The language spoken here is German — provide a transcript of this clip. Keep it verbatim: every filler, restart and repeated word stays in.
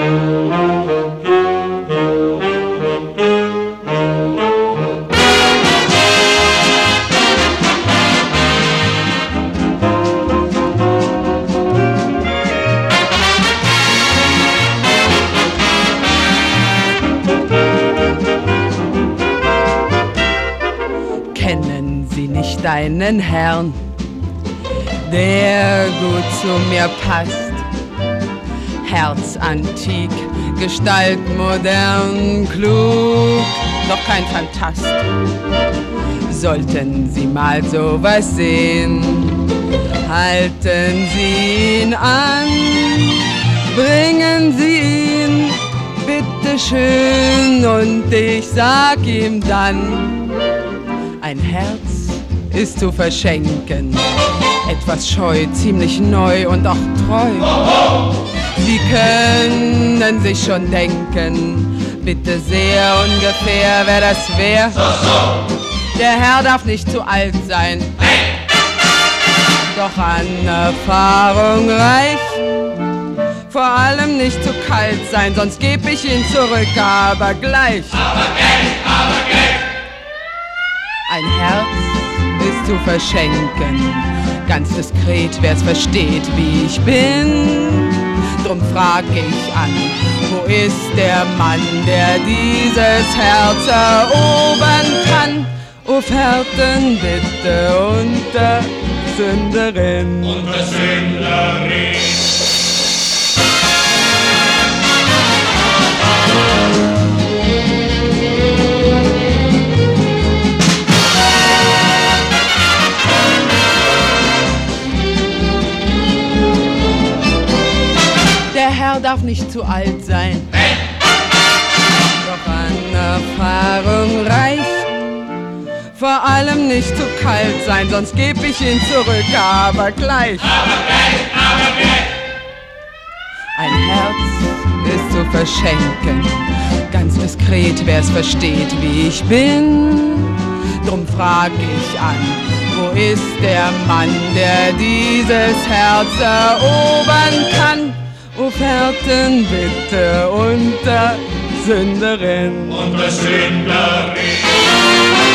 Deinen Herrn, der gut zu mir passt. Herz antik, Gestalt modern, klug, doch kein Phantast. Sollten Sie mal sowas sehen, halten Sie ihn an, bringen Sie ihn bitte schön und ich sag ihm dann, ein Herz ist zu verschenken, etwas scheu, ziemlich neu und auch treu. Sie können sich schon denken, bitte sehr ungefähr, wer das wär. So, so. Der Herr darf nicht zu alt sein, hey. Doch an Erfahrung reich. Vor allem nicht zu kalt sein, sonst geb ich ihn zurück, aber gleich. Aber Geld, aber Geld. Ein Herz ist zu verschenken, ganz diskret, wer's versteht, wie ich bin. Drum frag ich an, wo ist der Mann, der dieses Herz erobern kann? Offerten bitte unter Sünderin. Unter Sünderin. Der Herr darf nicht zu alt sein, hey. Doch an Erfahrung reich. Vor allem nicht zu kalt sein, sonst geb ich ihn zurück, aber gleich. Aber gleich, aber gleich. Ein Herz ist zu verschenken, ganz diskret, wer's versteht, wie ich bin. Drum frag ich an, wo ist der Mann, der dieses Herz erobern kann? Offerten bitte unter Sünderin. Unter Sünderin.